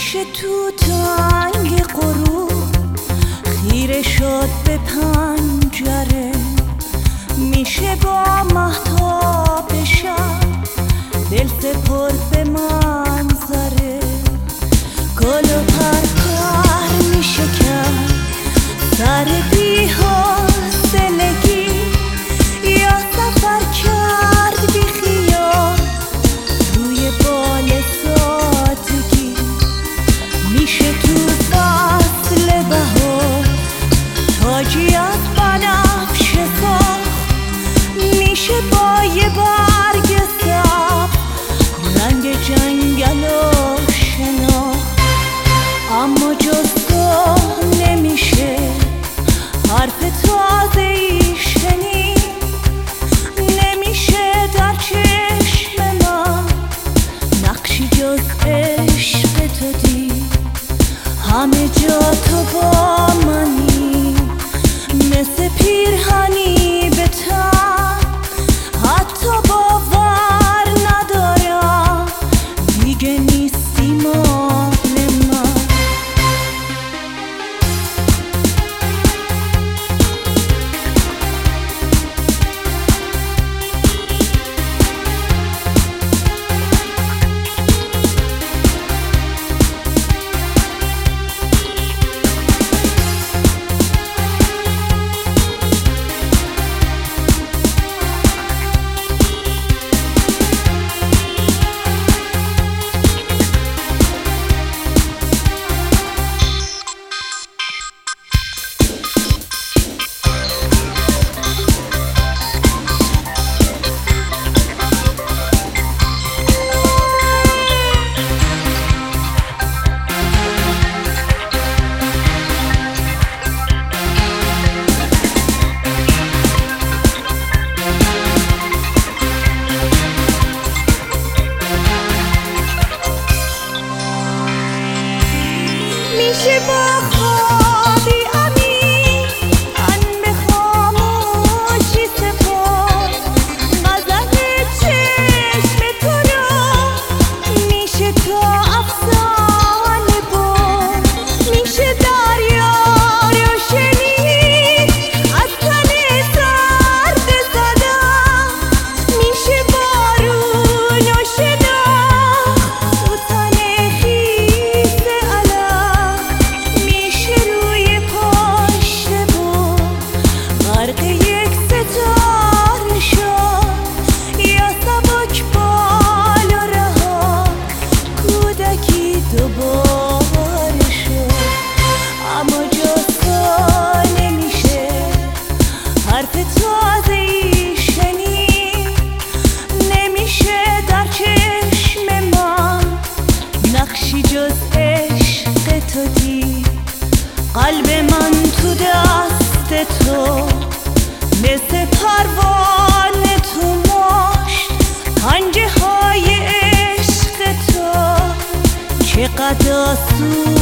میشه تو تنگ غروب خیره شد به پنجره، میشه با مهتاب شب دل سپرد به منظره. گل و پرپر میشه کرد سر بی‌حوصلگی، یا سفر کرد بی خیال روی بال سادگی. میشه تو فصل بهار تاجی از بنفشه ساخت، میشه با یه برگ سبز رنگ جنگل و شناخت. اما جز تو نمیشه حرف تازه‌ای شنید، نمیشه در چشم من نقشی جز عشق تو دید. همه جا تو با منی مثل پیرهنی به تن، حتی باور ندارم دیگه نیستی مال من. میشه با خوابی عمیق من به خاموشی سپرد غزل چشم تو را، میشه تا افسانه برد. میشه دریا روشنی از تن سرد زدن، میشه بارون و شناخت تو تن خیس علم. میشه روی پشت بود غرق یک ستاره شد، یا سبک بال و رها کودکی دوباره شد. اما جز تو نمیشه حرف تازه‌ای شنید، نمیشه در چشم من نقشی جز عشق تو دید. قلب من تو دست تو مثل پروانه تو مشت، پنجه های عشق تو چقدر آسون